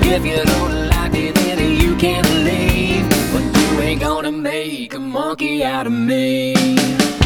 If you don't like it, then you can leave. But you ain't gonna make a monkey out of me.